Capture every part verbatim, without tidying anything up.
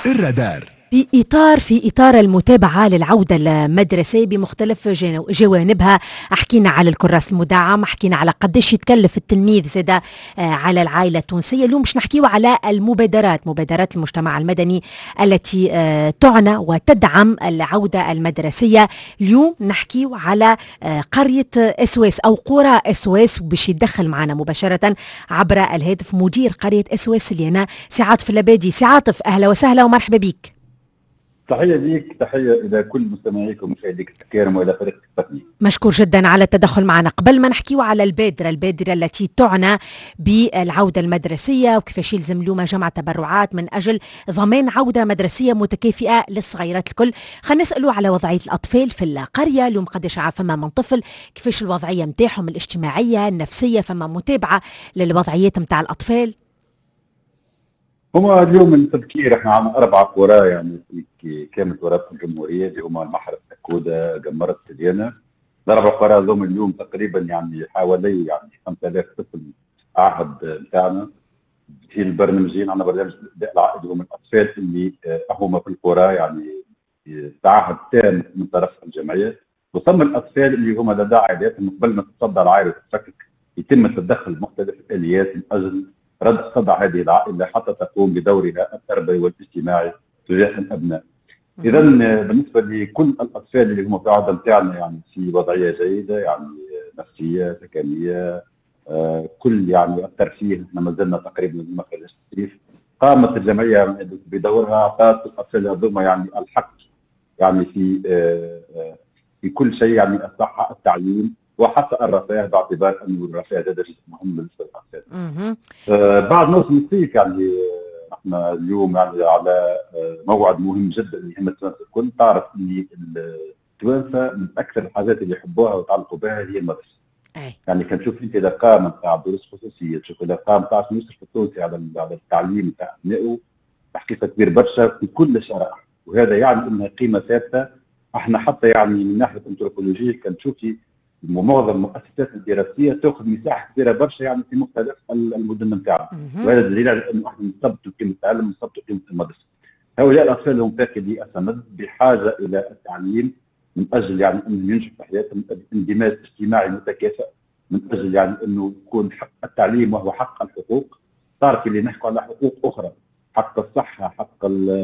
الرادار. في إطار في إطار المتابعة للعودة المدرسية بمختلف جوانبها، حكينا على الكراس المدعم، حكينا على قديش يتكلف التلميذ زاد على العائلة التونسية. اليوم مش نحكيه على المبادرات، مبادرات المجتمع المدني التي تعنى وتدعم العودة المدرسية. اليوم نحكيه على قرية اسويس أو قرى اسويس، باش يتدخل معنا مباشرة عبر الهاتف مدير قرية اسويس اللي أنا سي عاطف اللبادي. سي عاطف، أهلا وسهلا ومرحبا بك. تحية ليك، تحية إلى كل مستمعيك ومشاهديك الكرام وإلى فريق التقني. مشكور جدا على التدخل معنا. قبل ما نحكيو على البادرة البادرة التي تعنى بالعودة المدرسية وكيفاش يلزم اليوم جمع تبرعات من أجل ضمان عودة مدرسية متكافئة للصغيرات الكل، خلينا نسألوا على وضعية الأطفال في القرية اليوم. قديش فما من طفل، كيفاش الوضعية متاعهم الاجتماعية النفسية، فما متابعة للوضعيات متاع الأطفال؟ هما اليوم التذكير احنا عندنا أربع قرى يعني في كامل تراث الجمهورية اللي هما المحرق، تكودة، جمرت، سليانة. الأربع قرى هذوما اليوم تقريبا يعني حوالي يعني خمسة آلاف طفل عهد بتاعنا في البرنامجين. عندنا برنامج الإبداء العائلي هم الأطفال اللي هما في القرى يعني تعهد تام من طرف الجمعية، وثم الأطفال اللي هما لدى عائلاتهم قبل ما تتصدى العائلة وتتفكك يتم التدخل بمختلف الآليات من أجل رد صدع هذه العائلة حتى تقوم بدورها التربوي والاجتماعي تجاه الأبناء. إذا بالنسبة لكل الأطفال اللي هم في العهد بتاعنا يعني في وضعية جيدة، يعني نفسية، سكنية، آه كل يعني الترفيه، احنا ما زلنا تقريبا ما خرجناش التكليف. قامت الجمعية بدورها، أعطت الأطفال هذوما يعني الحق يعني في آه في كل شيء، يعني الصحة، التعليم، وحتى الرفاه، باعتبار انه الرفاه هذا جزء مهم بالنسبه للاطفال. آه بعد موسم الصيف يعني احنا اليوم يعني على آه موعد مهم جدا اللي يهم التوانسه الكل. تعرف ان التوانسه من اكثر الحاجات اللي يحبوها ويتعلقوا بها هي المدرسه. يعني كنشوف انت الارقام نتاع دروس خصوصيه، تشوف الارقام نتاع يوسف التونسي على على التعليم نتاع ابنائه تحقيق كبير برشا في كل الشرائح، وهذا يعني انها قيمه ثابته. احنا حتى يعني من ناحيه انثروبولوجيه كنشوفي معظم المؤسسات الدراسيه تاخذ مساحه كبيره برشا يعني في مختلف المدن نتاعنا، وهذا دليل على انه احنا نثبتوا قيمه التعلم، نثبتوا قيمه المدرسه. هؤلاء الاطفال هم فاقدي السند بحاجه الى التعليم من اجل يعني انهم ينجحوا في حياتهم، اندماج اجتماعي متكافئ، من اجل يعني انه يكون حق التعليم وهو حق الحقوق. تعرف اللي نحكوا على حقوق اخرى، حق الصحه، حق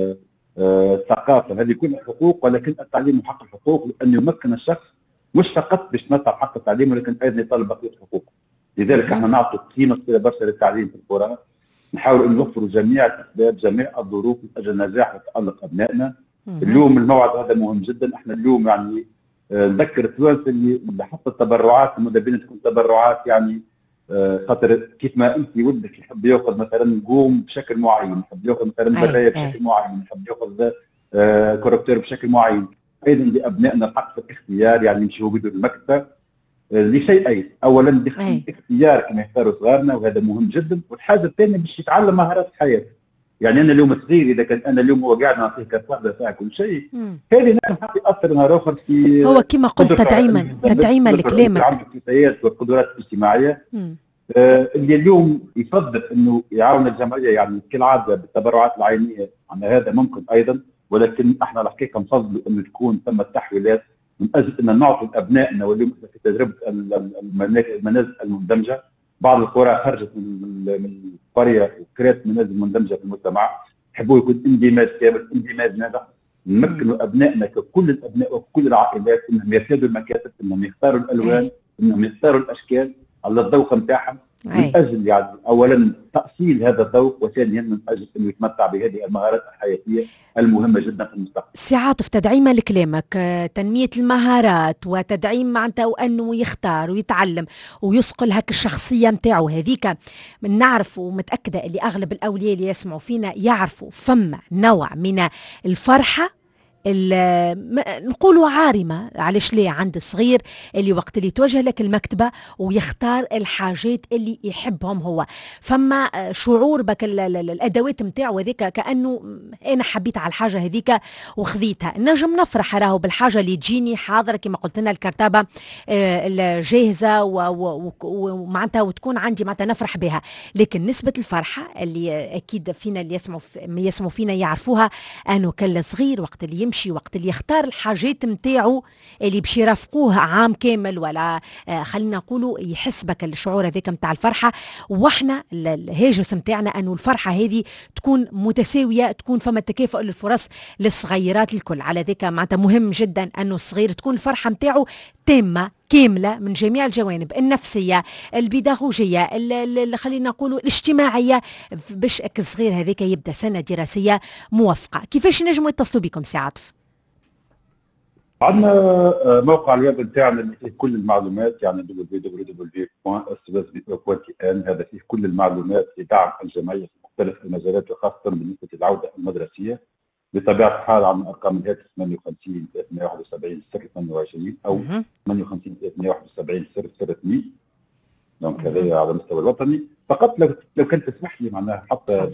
الثقافه، هذه كلها حقوق، ولكن التعليم حق الحقوق لانه يمكن الشخص مش فقط باش نطلع حق التعليم ولكن ايضا يطالب بقيه حقوقه. لذلك احنا نعطي قيمه كبيره برشا للتعليم في القرى، نحاول ان نوفروا جميع الاسباب، جميع الظروف من اجل نجاح وتالق ابنائنا. اليوم الموعد هذا مهم جدا. احنا اليوم يعني آه نذكر التوانسه اللي حتى التبرعات مدبين تكون تبرعات يعني آه خاطر كيف ما انت ولدك يحب ياخذ مثلا نجوم بشكل معين، يحب ياخذ مثلا برايه بشكل معين، يحب ياخذ آه كوركتور بشكل معين، ايضا لابنائنا الحق في الاختيار، يعني يمشيوا بدون المكتبه لشيئين. اولا بالاختيار كما يختاروا صغارنا وهذا مهم جدا، والحاجه الثانيه باش يتعلم مهارات الحياه. يعني انا اليوم صغير اذا كان انا اليوم هو قاعد نعطيه كفاله فيها كل شيء، هذه لازم حتى ياثر نهار اخر في هو كما قلت تدعيما تدعيما لكلامك عنده الكفايات والقدرات الاجتماعيه. آه اللي اليوم يفضل انه يعاون الجمعيه يعني كالعاده بالتبرعات العينيه، عن هذا ممكن ايضا، ولكن احنا الحقيقه نفضلوا انه تكون ثم التحويلات من اجل ان نعطي لابنائنا. واليوم في تجربه المنازل المندمجه، بعض القرى خرجت من القريه وكرات منازل مندمجه في المجتمع، يحبوا يكون اندماج كامل، اندماج ناجح، نمكنوا ابنائنا ككل الابناء وكل العائلات انهم يرتادوا المكاتب، انهم يختاروا الالوان، انهم يختاروا الاشكال على الذوق نتاعهم، من اجل يعني اولا تاصيل هذا الذوق، وثانيا من اجل انه يتمتع بهذه المهارات الحياتيه المهمه جدا في المستقبل. سي عاطف، تدعيما لكلامك، تنميه المهارات وتدعيم معناتها وانه يختار ويتعلم ويصقل هك الشخصيه نتاعو هذيك. نعرف ومتاكده اللي اغلب الاولياء اللي يسمعوا فينا يعرفوا فما نوع من الفرحه نقولوا عارمة. علاش ليه؟ عند الصغير اللي وقت اللي يتوجه لك المكتبة ويختار الحاجات اللي يحبهم هو، فما شعور بك الأدوات متاعه هذيك كأنه أنا حبيت على الحاجة هذيك وخذيتها. نجم نفرح راهو بالحاجة اللي تجيني حاضرة كما قلت لنا الكرتابة الجاهزة ومعناتها وتكون عندي معناتها نفرح بها، لكن نسبة الفرحة اللي أكيد فينا اللي يسمعوا يسمعوا فينا يعرفوها أنه كالصغير وقت اللي يمشي وقت اللي يختار الحاجات متاعو اللي باش يرافقوه عام كامل ولا آه خلينا نقولوا يحس بك الشعور هذاك متاع الفرحة. واحنا الهاجس متاعنا أنه الفرحة هذه تكون متساوية، تكون فما تكافؤ للفرص للصغيرات الكل. على ذلك معناتها مهم جدا أنه الصغير تكون الفرحة متاعو تامة كاملة من جميع الجوانب، النفسية البيداغوجية خلينا نقولوا الاجتماعية، باش الصغير هذاك يبدأ سنة دراسية موفقة. كيفاش نجموا يتصلوا بكم سي عاطف؟ عندنا موقع الويب نتاعنا اللي فيه كل المعلومات، يعني دبليو دبليو دبليو دوت اس بي اس بي دوت تي ان. هذا فيه كل المعلومات لدعم الجمعية في مختلف المجالات وخاصة بالنسبة للعودة المدرسية. بطبيعة الحال عندنا أرقام الهاتف ثمانية وخمسين ثلاثمائة وواحد وسبعين صفر ثمانية وعشرين أو ثمانية وخمسين ثلاثمائة وواحد وسبعين صفر صفر اثنين. دونك هذا على المستوى الوطني فقط. لو لو كنت تسمح لي معناها حتى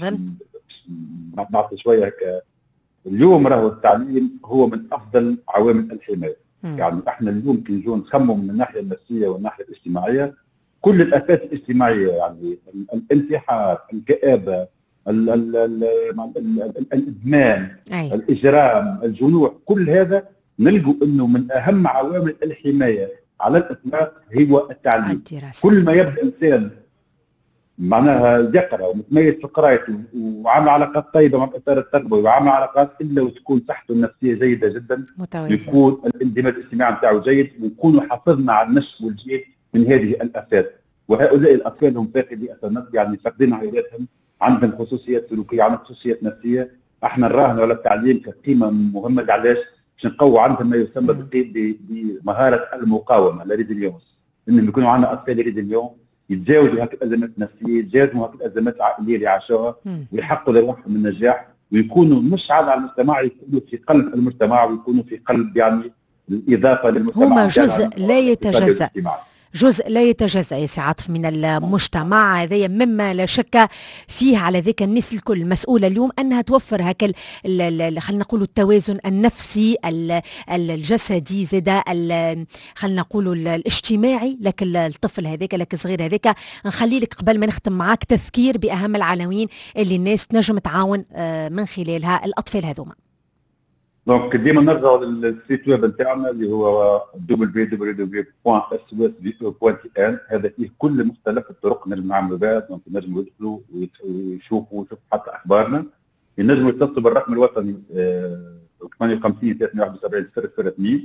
نعطي شوية هكا. اليوم راهو التعليم هو من أفضل عوامل الحماية. مم. يعني احنا اليوم كي نجوا نخمم من الناحية النفسية والناحية الاجتماعية، كل الآفات الاجتماعية يعني الانتحار، الكآبة، ال ال ال ال الادمان، أي. الاجرام، الجنوح، كل هذا نلقوا انه من اهم عوامل الحمايه على الاطلاق هو التعليم. الدراسة. كل ما يبدا انسان معناها يقرا ومتميز في قرايته وعامل علاقات طيبه مع الاطار التربوي وعامل علاقات الا وتكون صحته النفسيه جيده جدا، متوازن. يكون الاندماج الاجتماعي نتاعو جيد، ويكونوا حافظنا على النشء والجيل من هذه الافات. وهؤلاء الاطفال هم فاقدي اثناء يعني فاقدين عائلاتهم، عندهم خصوصيات سلوكيه، عندهم خصوصيات نفسيه. احنا نراهنوا على التعليم كقيمه مهمه. علاش؟ باش نقووا عندهم ما يسمى بمهاره المقاومه، لا ريزيليونس. انهم يكونوا عندنا اطفال ريزيليون يتجاوزوا هذه الازمات النفسيه، يتجاوزوا هذه الازمات العائليه اللي عاشوها، ويحققوا لروحهم النجاح، ويكونوا مش على المجتمع، يكونوا في قلب المجتمع، ويكونوا في قلب يعني الاضافه للمجتمع. هما جزء لا يتجزأ، جزء لا يتجزأ يا سي عاطف من المجتمع. هذا مما لا شك فيه على ذيك الناس الكل مسؤولة اليوم أنها توفر هكا خلينا نقولوا التوازن النفسي الجسدي زادا خلينا نقولوا الاجتماعي. لك الطفل هذاك لك الصغير هذاك نخلي لك قبل ما نختم معاك تذكير بأهم العناوين اللي الناس تنجم تعاون من خلالها الأطفال هذوما. دونك ديما نرجعوا للسيت ويب نتاعنا اللي هو دبليو دبليو دبليو دوت اس بي اس بي دوت تي ان. هذا فيه كل مختلف الطرق نجم نعملوا بها. دونك ينجموا يدخلوا ويشوفوا ويشوفوا حتى اخبارنا. ينجموا يتصلوا بالرقم الوطني ثمانية وخمسين ثلاثمائة وواحد وسبعين صفر صفر اثنين،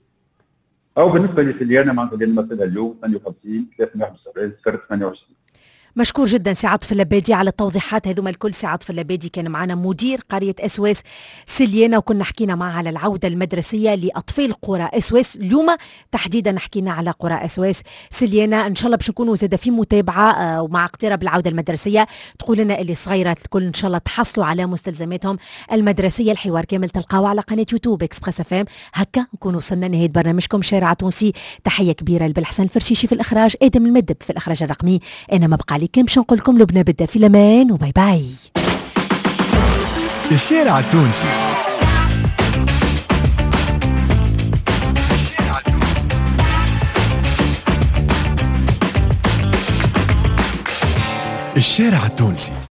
او بالنسبه لي انا معناتها اللي نمثلها اليوم ثمانية وخمسين ثلاثمائة وواحد وسبعين صفر ثمانية وعشرين. مشكور جدا سي عاطف اللبادي على التوضيحات هذوما الكل. سي عاطف اللبادي كان معنا مدير قرية اسويس سليانة، وكنا حكينا معه على العودة المدرسية لأطفال قرى اسويس. اليوم تحديدا حكينا على قرى اسويس سليانة. ان شاء الله باش نكونوا زاده في متابعة آه ومع اقتراب العودة المدرسية تقول لنا اللي صغيرات الكل ان شاء الله تحصلوا على مستلزماتهم المدرسية. الحوار كامل تلقاوه على قناة يوتيوب اكسبريس اف ام. هكا نكونوا وصلنا نهاية برنامجكم شارع تونسي. تحية كبيرة لبلحسن الفرشيشي في الإخراج، آدم المدب في الإخراج الرقمي. أنا ما بقى عليكم باش نقول لكم لبنى بدأ في الأمان وباي باي. الشارع التونسي. الشارع التونسي.